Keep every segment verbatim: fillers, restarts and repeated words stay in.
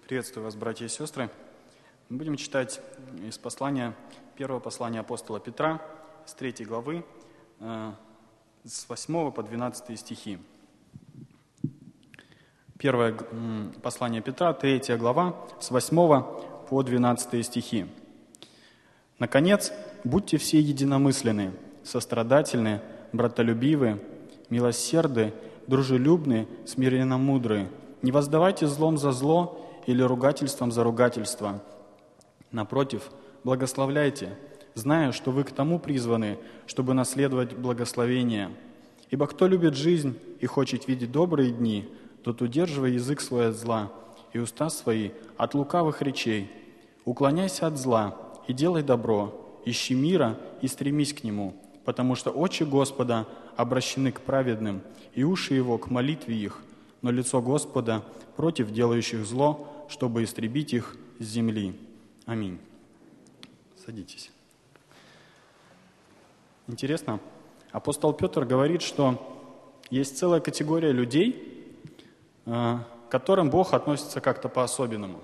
Приветствую вас, братья и сестры. Мы будем читать из послания, первого послания апостола Петра, с третьей главы, с восьмого по двенадцатый стихи. Первое послание Петра, третья глава, с восьмого по двенадцатый стихи. «Наконец, будьте все единомысленны, сострадательны, братолюбивы, милосерды, дружелюбны, смиренно-мудры. Не воздавайте злом за зло или ругательством за ругательство. Напротив, благословляйте, зная, что вы к тому призваны, чтобы наследовать благословение. Ибо кто любит жизнь и хочет видеть добрые дни, тот удерживай язык свой от зла и уста свои от лукавых речей. Уклоняйся от зла и делай добро, ищи мира и стремись к нему, потому что очи Господа обращены к праведным, и уши его к молитве их, но лицо Господа против делающих зло, чтобы истребить их с земли. Аминь». Садитесь. Интересно, апостол Петр говорит, что есть целая категория людей, к которым Бог относится как-то по-особенному.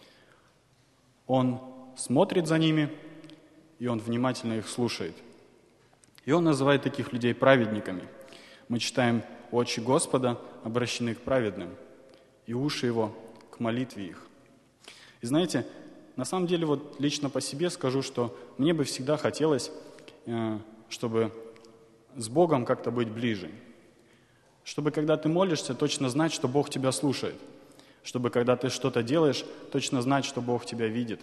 Он смотрит за ними, и Он внимательно их слушает. И Он называет таких людей праведниками. Мы читаем: «Очи Господа обращены к праведным, и уши Его к молитве их». И знаете, на самом деле, вот лично по себе скажу, что мне бы всегда хотелось, чтобы с Богом как-то быть ближе. Чтобы, когда ты молишься, точно знать, что Бог тебя слушает. Чтобы, когда ты что-то делаешь, точно знать, что Бог тебя видит.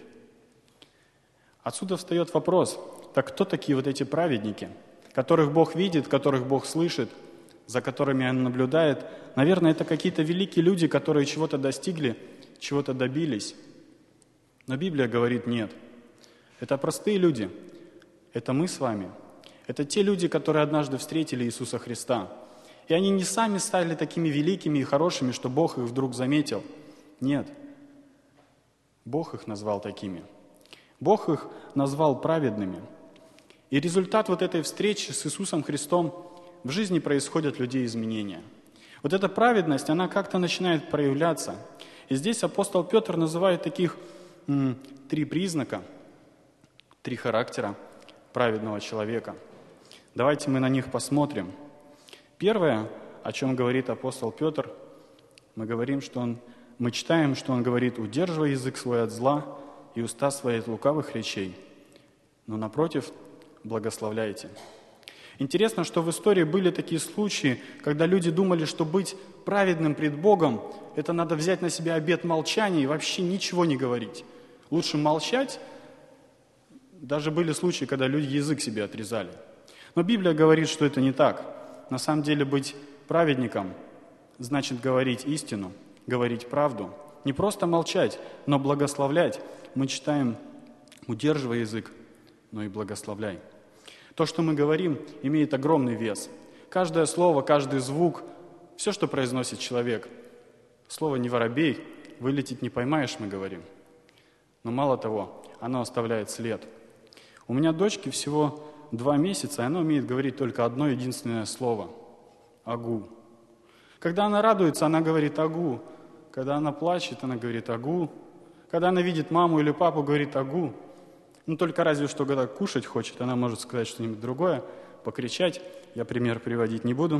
Отсюда встает вопрос: так кто такие вот эти праведники, которых Бог видит, которых Бог слышит, за которыми Он наблюдает? Наверное, это какие-то великие люди, которые чего-то достигли, чего-то добились. Но Библия говорит: нет. Это простые люди. Это мы с вами. Это те люди, которые однажды встретили Иисуса Христа. И они не сами стали такими великими и хорошими, что Бог их вдруг заметил. Нет. Бог их назвал такими. Бог их назвал праведными. И результат вот этой встречи с Иисусом Христом: в жизни происходят людей изменения. Вот эта праведность, она как-то начинает проявляться. И здесь апостол Петр называет таких м, три признака, три характера праведного человека. Давайте мы на них посмотрим. Первое, о чем говорит апостол Петр, мы говорим, что он, мы читаем, что он говорит: «Удерживай язык свой от зла и уста свои от лукавых речей, но напротив, благословляйте». Интересно, что в истории были такие случаи, когда люди думали, что быть праведным пред Богом – это надо взять на себя обет молчания и вообще ничего не говорить. Лучше молчать. Даже были случаи, когда люди язык себе отрезали. Но Библия говорит, что это не так. На самом деле быть праведником значит говорить истину, говорить правду. Не просто молчать, но благословлять. Мы читаем: «Удерживай язык, но и благословляй». То, что мы говорим, имеет огромный вес. Каждое слово, каждый звук, все, что произносит человек. Слово «не воробей», вылететь не поймаешь, мы говорим. Но мало того, оно оставляет след. У меня дочке всего два месяца, и она умеет говорить только одно единственное слово – «агу». Когда она радуется, она говорит «агу». Когда она плачет, она говорит «агу». Когда она видит маму или папу, говорит «агу». Ну, только разве что, когда кушать хочет, она может сказать что-нибудь другое, покричать. Я пример приводить не буду.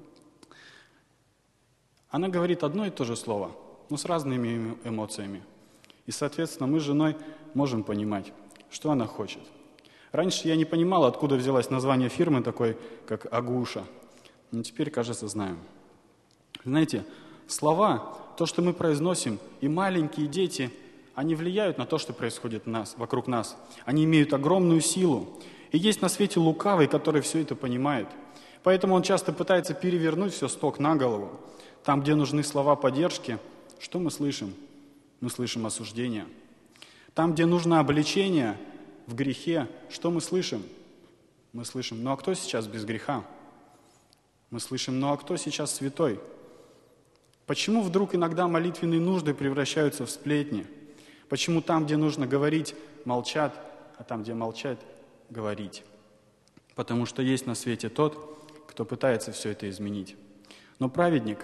Она говорит одно и то же слово, но с разными эмоциями. И, соответственно, мы с женой можем понимать, что она хочет. Раньше я не понимал, откуда взялось название фирмы такой, как «Агуша». Но теперь, кажется, знаю. Знаете, слова, то, что мы произносим, и маленькие дети, они влияют на то, что происходит нас, вокруг нас. Они имеют огромную силу. И есть на свете лукавый, который все это понимает. Поэтому он часто пытается перевернуть все с ног на голову. Там, где нужны слова поддержки, что мы слышим? Мы слышим осуждение. Там, где нужно обличение в грехе, что мы слышим? Мы слышим: ну а кто сейчас без греха? Мы слышим: ну а кто сейчас святой? Почему вдруг иногда молитвенные нужды превращаются в сплетни? Почему там, где нужно говорить, молчат, а там, где молчат, говорить? Потому что есть на свете тот, кто пытается все это изменить. Но праведник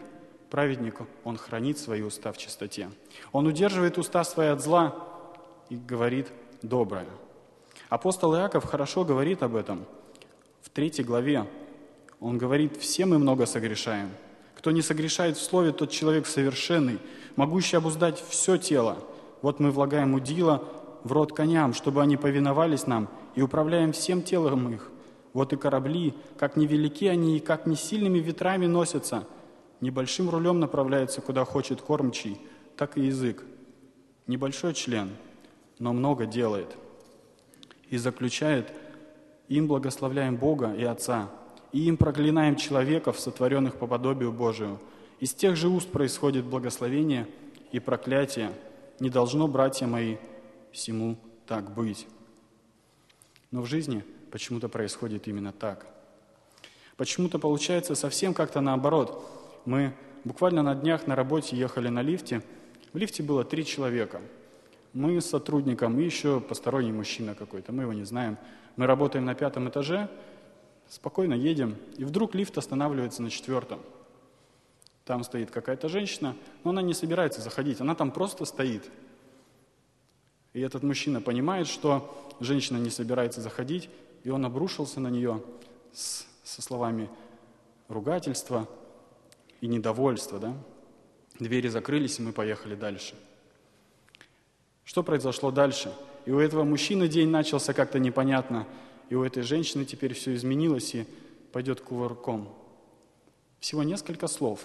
Праведник, он хранит свои уста в чистоте. Он удерживает уста свои от зла и говорит доброе. Апостол Иаков хорошо говорит об этом. В третьей главе он говорит: «Все мы много согрешаем. Кто не согрешает в слове, тот человек совершенный, могущий обуздать все тело. Вот мы влагаем удила в рот коням, чтобы они повиновались нам, и управляем всем телом их. Вот и корабли, как невелики они и как не сильными ветрами носятся, небольшим рулем направляется, куда хочет кормчий, так и язык. Небольшой член, но много делает». И заключает: «Им благословляем Бога и Отца, и им проклинаем человеков, сотворенных по подобию Божию. Из тех же уст происходит благословение и проклятие. Не должно, братья мои, всему так быть». Но в жизни почему-то происходит именно так. Почему-то получается совсем как-то наоборот. Мы буквально на днях на работе ехали на лифте. В лифте было три человека. Мы с сотрудником и еще посторонний мужчина какой-то, мы его не знаем. Мы работаем на пятом этаже, спокойно едем, и вдруг лифт останавливается на четвертом. Там стоит какая-то женщина, но она не собирается заходить, она там просто стоит. И этот мужчина понимает, что женщина не собирается заходить, и он обрушился на нее с, со словами ругательства и недовольства. Да? Двери закрылись, и мы поехали дальше. Что произошло дальше? И у этого мужчины день начался как-то непонятно, и у этой женщины теперь все изменилось и пойдет кувырком. Всего несколько слов.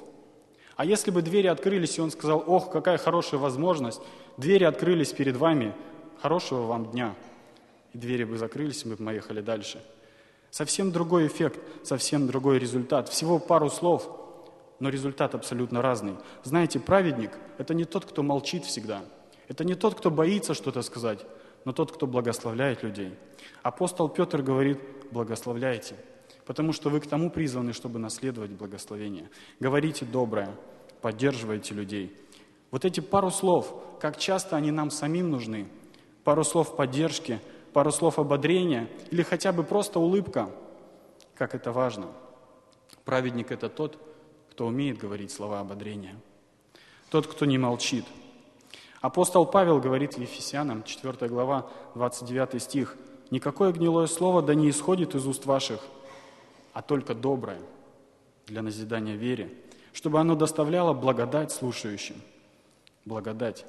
А если бы двери открылись, и он сказал: «Ох, какая хорошая возможность, двери открылись перед вами, хорошего вам дня». И двери бы закрылись, и мы бы поехали дальше. Совсем другой эффект, совсем другой результат. Всего пару слов, но результат абсолютно разный. Знаете, праведник – это не тот, кто молчит всегда. Это не тот, кто боится что-то сказать, но тот, кто благословляет людей. Апостол Петр говорит: «Благословляйте», потому что вы к тому призваны, чтобы наследовать благословение. Говорите доброе, поддерживайте людей. Вот эти пару слов, как часто они нам самим нужны. Пару слов поддержки, пару слов ободрения или хотя бы просто улыбка. Как это важно. Праведник – это тот, кто умеет говорить слова ободрения. Тот, кто не молчит. Апостол Павел говорит в Ефесянам, четвёртая глава, двадцать девятый стих: «Никакое гнилое слово да не исходит из уст ваших, а только доброе для назидания вере, чтобы оно доставляло благодать слушающим». Благодать.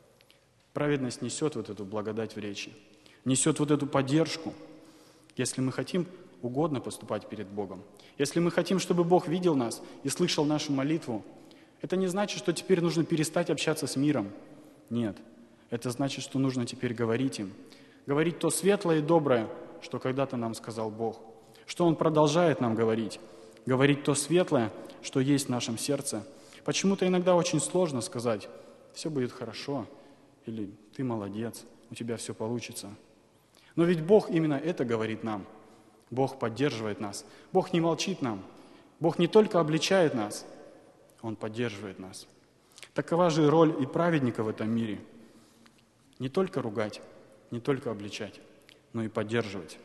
Праведность несет вот эту благодать в речи, несет вот эту поддержку. Если мы хотим угодно поступать перед Богом, если мы хотим, чтобы Бог видел нас и слышал нашу молитву, это не значит, что теперь нужно перестать общаться с миром. Нет, это значит, что нужно теперь говорить им. Говорить то светлое и доброе, что когда-то нам сказал Бог. Что Он продолжает нам говорить. Говорить то светлое, что есть в нашем сердце. Почему-то иногда очень сложно сказать: «Все будет хорошо», или «Ты молодец, у тебя все получится». Но ведь Бог именно это говорит нам. Бог поддерживает нас. Бог не молчит нам. Бог не только обличает нас, Он поддерживает нас. Такова же роль и праведника в этом мире. Не только ругать, не только обличать, но и поддерживать.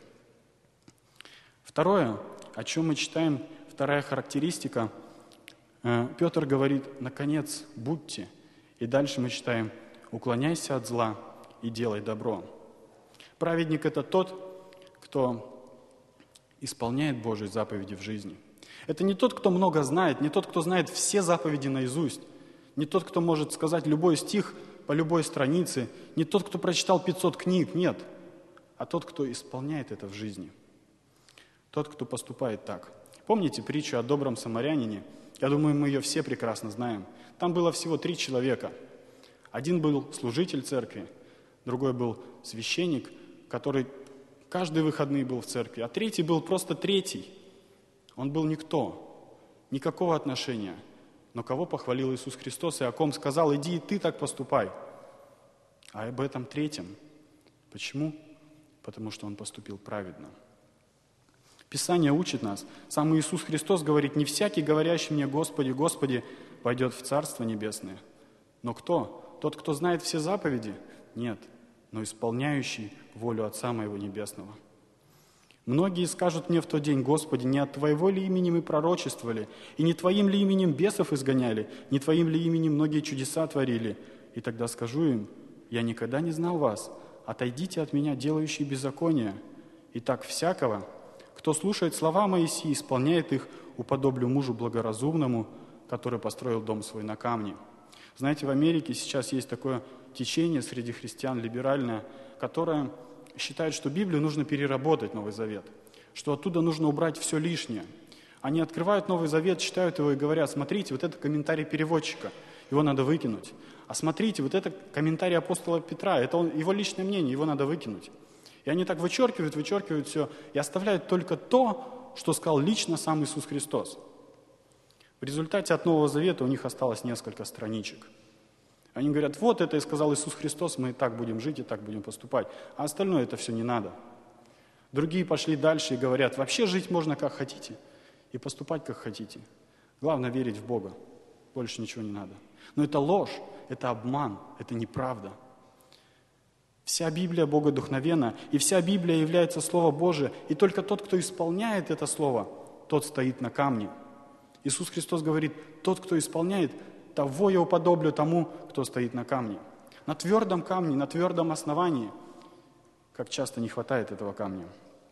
Второе, о чем мы читаем, вторая характеристика, Петр говорит: «Наконец, будьте». И дальше мы читаем: «Уклоняйся от зла и делай добро». Праведник – это тот, кто исполняет Божьи заповеди в жизни. Это не тот, кто много знает, не тот, кто знает все заповеди наизусть, не тот, кто может сказать любой стих по любой странице, не тот, кто прочитал пятьсот книг, нет, а тот, кто исполняет это в жизни. Тот, кто поступает так. Помните притчу о добром самарянине? Я думаю, мы ее все прекрасно знаем. Там было всего три человека. Один был служитель церкви, другой был священник, который каждые выходные был в церкви, а третий был просто третий. Он был никто, никакого отношения. Но кого похвалил Иисус Христос и о ком сказал: «Иди и ты так поступай». А об этом третьем. Почему? Потому что он поступил праведно. Писание учит нас. Сам Иисус Христос говорит: «Не всякий, говорящий мне: Господи, Господи, пойдет в Царство Небесное». Но кто? Тот, кто знает все заповеди? Нет, но исполняющий волю Отца моего Небесного. Многие скажут мне в тот день: Господи, не от Твоего ли имени мы пророчествовали, и не Твоим ли именем бесов изгоняли, не Твоим ли именем многие чудеса творили? И тогда скажу им: я никогда не знал вас, отойдите от меня, делающие беззаконие. Итак, всякого, кто слушает слова мои сии, исполняет их, уподоблю мужу благоразумному, который построил дом свой на камне. Знаете, в Америке сейчас есть такое течение среди христиан либеральное, которое считает, что Библию нужно переработать, Новый Завет, что оттуда нужно убрать все лишнее. Они открывают Новый Завет, читают его и говорят: смотрите, вот это комментарий переводчика, его надо выкинуть. А смотрите, вот это комментарий апостола Петра, это он, его личное мнение, его надо выкинуть. И они так вычеркивают, вычеркивают все, и оставляют только то, что сказал лично сам Иисус Христос. В результате от Нового Завета у них осталось несколько страничек. Они говорят: вот это и сказал Иисус Христос, мы и так будем жить, и так будем поступать. А остальное это все не надо. Другие пошли дальше и говорят: вообще жить можно как хотите и поступать как хотите. Главное верить в Бога. Больше ничего не надо. Но это ложь, это обман, это неправда. Вся Библия богодухновенна, и вся Библия является Слово Божие, и только тот, кто исполняет это Слово, тот стоит на камне. Иисус Христос говорит: тот, кто исполняет, того я уподоблю тому, кто стоит на камне. На твердом камне, на твердом основании. Как часто не хватает этого камня.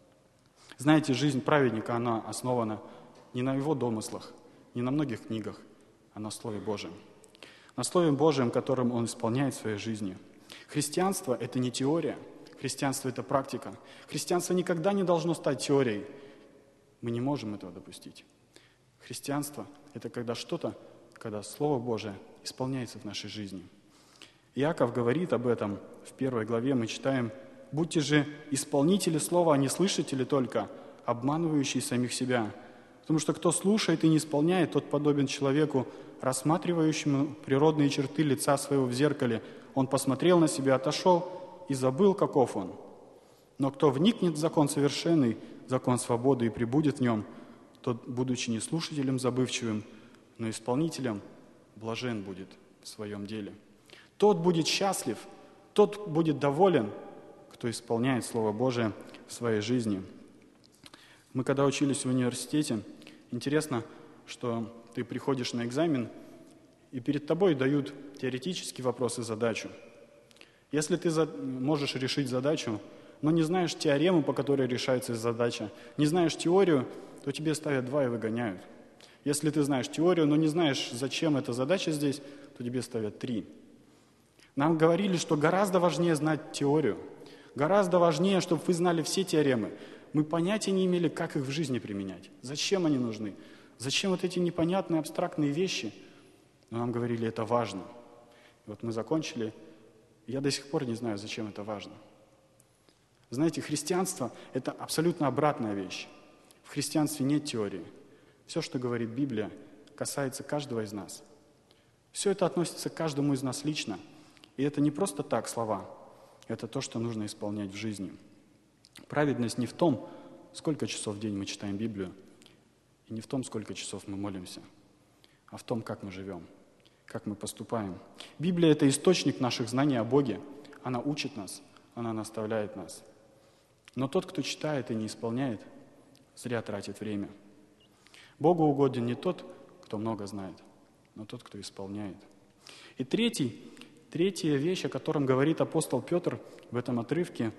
Знаете, жизнь праведника, она основана не на его домыслах, не на многих книгах, а на Слове Божьем. На Слове Божьем, которым он исполняет в своей жизни. Христианство – это не теория, христианство – это практика. Христианство никогда не должно стать теорией. Мы не можем этого допустить. Христианство – это когда что-то, когда Слово Божие исполняется в нашей жизни. Иаков говорит об этом в первой главе, мы читаем: «Будьте же исполнители слова, а не слышатели только, обманывающие самих себя. Потому что кто слушает и не исполняет, тот подобен человеку, рассматривающему природные черты лица своего в зеркале. Он посмотрел на себя, отошел и забыл, каков он. Но кто вникнет в закон совершенный, закон свободы, и пребудет в нем, тот, будучи не слушателем забывчивым, но исполнителем, блажен будет в своем деле. Тот будет счастлив, тот будет доволен, кто исполняет Слово Божие в своей жизни». Мы когда учились в университете, интересно, что ты приходишь на экзамен, и перед тобой дают теоретические вопросы, задачу. Если ты можешь решить задачу, но не знаешь теорему, по которой решается задача, не знаешь теорию, то тебе ставят два и выгоняют. Если ты знаешь теорию, но не знаешь, зачем эта задача здесь, то тебе ставят три. Нам говорили, что гораздо важнее знать теорию, гораздо важнее, чтобы вы знали все теоремы. Мы понятия не имели, как их в жизни применять, зачем они нужны, зачем вот эти непонятные абстрактные вещи. Но нам говорили, это важно. И вот мы закончили, я до сих пор не знаю, зачем это важно. Знаете, христианство – это абсолютно обратная вещь. В христианстве нет теории. Все, что говорит Библия, касается каждого из нас. Все это относится к каждому из нас лично. И это не просто так слова, это то, что нужно исполнять в жизни. Праведность не в том, сколько часов в день мы читаем Библию, и не в том, сколько часов мы молимся, а в том, как мы живем, как мы поступаем. Библия – это источник наших знаний о Боге. Она учит нас, она наставляет нас. Но тот, кто читает и не исполняет, зря тратит время. Богу угоден не тот, кто много знает, но тот, кто исполняет. И третий, третья вещь, о котором говорит апостол Петр в этом отрывке,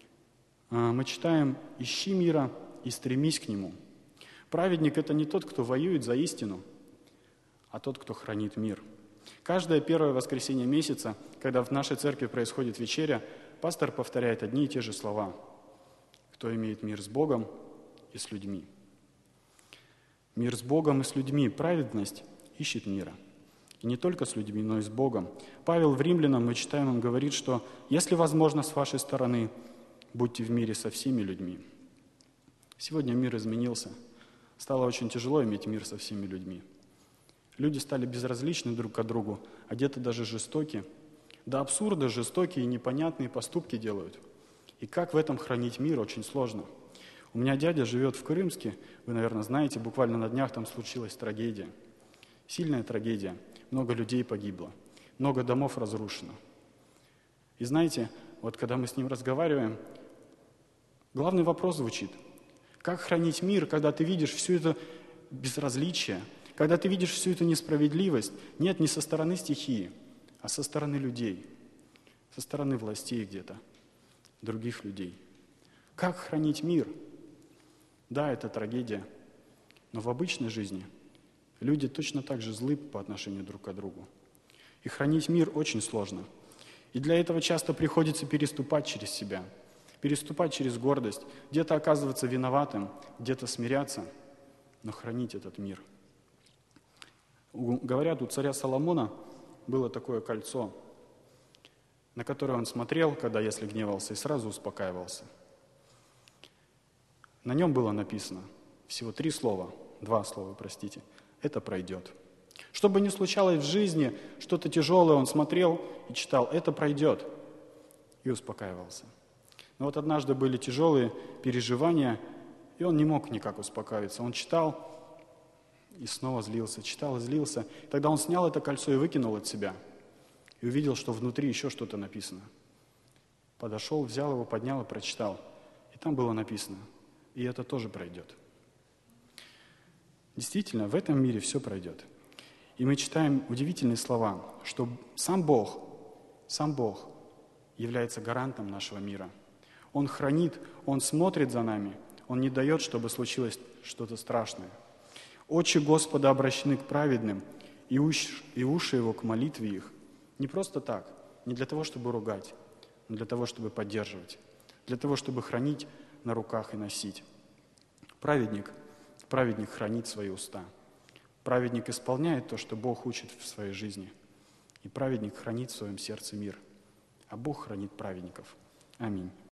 мы читаем: «Ищи мира и стремись к нему». Праведник – это не тот, кто воюет за истину, а тот, кто хранит мир. Каждое первое воскресенье месяца, когда в нашей церкви происходит вечеря, пастор повторяет одни и те же слова: «Кто имеет мир с Богом и с людьми». Мир с Богом и с людьми. Праведность ищет мира. И не только с людьми, но и с Богом. Павел в Римлянам, мы читаем, он говорит, что «если возможно с вашей стороны, будьте в мире со всеми людьми». Сегодня мир изменился. Стало очень тяжело иметь мир со всеми людьми. Люди стали безразличны друг к другу, а где-то даже жестоки. До абсурда жестокие и непонятные поступки делают. И как в этом хранить мир, очень сложно. У меня дядя живет в Крымске, вы, наверное, знаете, буквально на днях там случилась трагедия. Сильная трагедия. Много людей погибло, много домов разрушено. И знаете, вот когда мы с ним разговариваем, главный вопрос звучит: Как хранить мир, когда ты видишь всю это безразличие, когда ты видишь всю эту несправедливость? Нет, не со стороны стихии, а со стороны людей, со стороны властей где-то, других людей. Как хранить мир? Да, это трагедия, но в обычной жизни люди точно так же злы по отношению друг к другу. И хранить мир очень сложно. И для этого часто приходится переступать через себя, переступать через гордость, где-то оказываться виноватым, где-то смиряться, но хранить этот мир. У- Говорят, у царя Соломона было такое кольцо, на которое он смотрел, когда, если гневался, и сразу успокаивался. На нем было написано всего три слова, два слова, простите, «это пройдет». Что бы ни случалось в жизни, что-то тяжелое, он смотрел и читал, «это пройдет», и успокаивался. Но вот однажды были тяжелые переживания, и он не мог никак успокоиться. Он читал и снова злился, читал и злился. Тогда он снял это кольцо и выкинул от себя, и увидел, что внутри еще что-то написано. Подошел, взял его, поднял и прочитал. И там было написано, «и это тоже пройдет». Действительно, в этом мире все пройдет. И мы читаем удивительные слова, что сам Бог, сам Бог является гарантом нашего мира. Он хранит, Он смотрит за нами, Он не дает, чтобы случилось что-то страшное. Очи Господа обращены к праведным, и уши, и уши Его к молитве их. Не просто так, не для того, чтобы ругать, но для того, чтобы поддерживать, для того, чтобы хранить на руках и носить. Праведник, праведник хранит свои уста. Праведник исполняет то, что Бог учит в своей жизни. И праведник хранит в своем сердце мир. А Бог хранит праведников. Аминь.